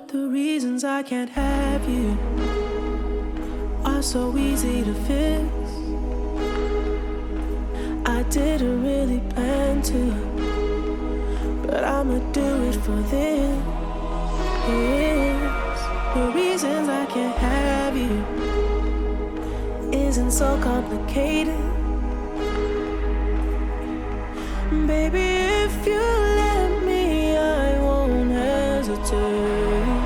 The reasons I can't have you are so easy to fix. I didn't really plan to, but I'ma do it for this. The reasons I can't have you isn't so complicated. Baby, if you let me, I won't hesitate.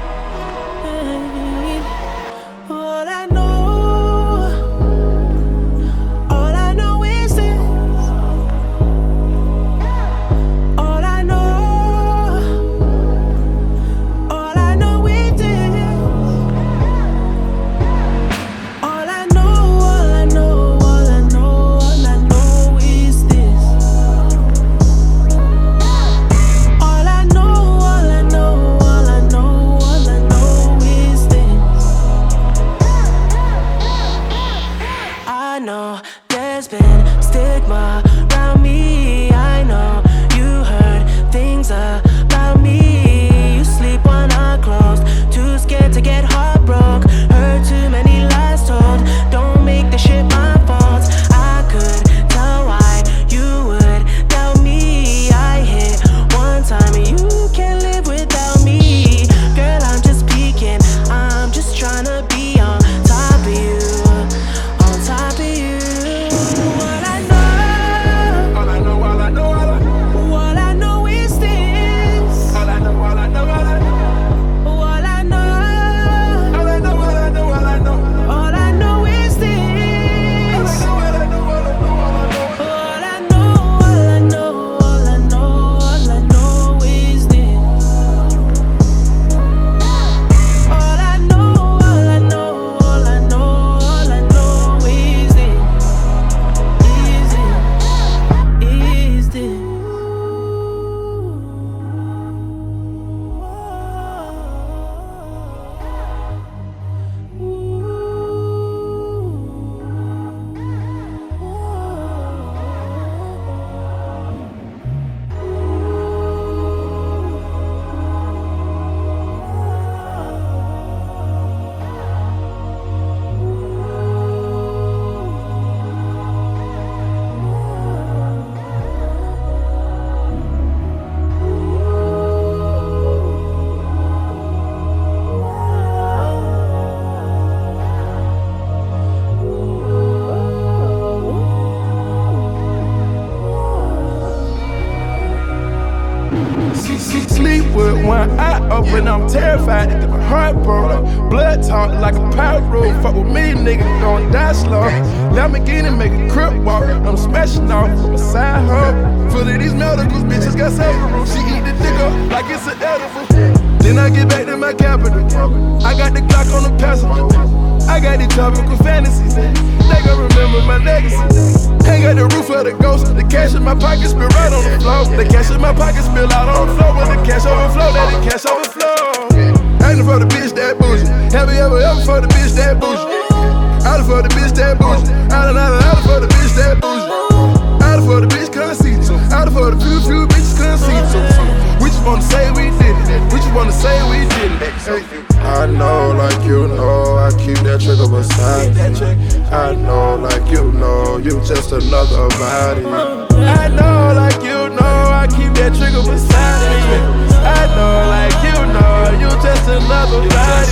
Sleep with one eye open, I'm terrified that my heart broke. Blood talk like a pyro. Fuck with me, nigga, gon' die slow. Lamborghini make a crip walk. I'm smashing off from a side hoe. Full of these medicals, bitches got saved. She eat the dick up like it's an edible. Then I get back to my capital. I got the Glock on the passenger. I got these tropical fantasies. They gon' remember my legacy. Ain't got the roof of the ghost. The cash in my pocket spill right on the floor. The cash in my pocket spill out on the floor. When the cash overflow, let the cash overflow. Ain't for the bitch that bougie. Have you ever for the bitch that bougie? Out for the bitch that bougie. Out for the bitch that bougie. Out for the bitch conceit. Out for the few bitches conceit. We just wanna say we did it. We just wanna say we did it. Hey. I know, like you know, I keep that trigger beside me. I know, like you know, you just another body. I know, like you know, I keep that trigger beside me. I know, like you know, you just another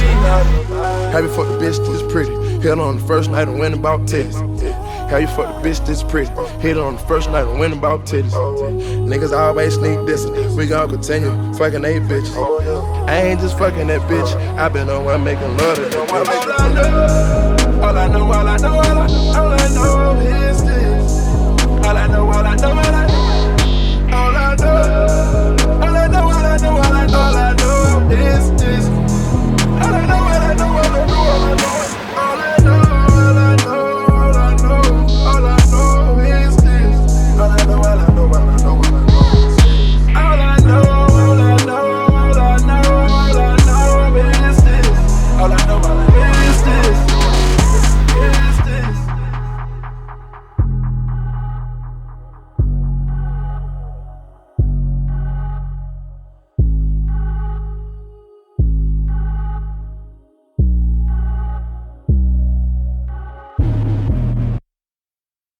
body. Have you fucked a bitch this pretty? Hit on the first night and win about titties. Have you fucked a bitch this pretty? Hit on the first night and win about titties. Niggas always sneak dissing. We gon' continue fucking 8 bitches. I ain't just fucking that bitch. I been on one making love to that bitch. All I know is this. All I know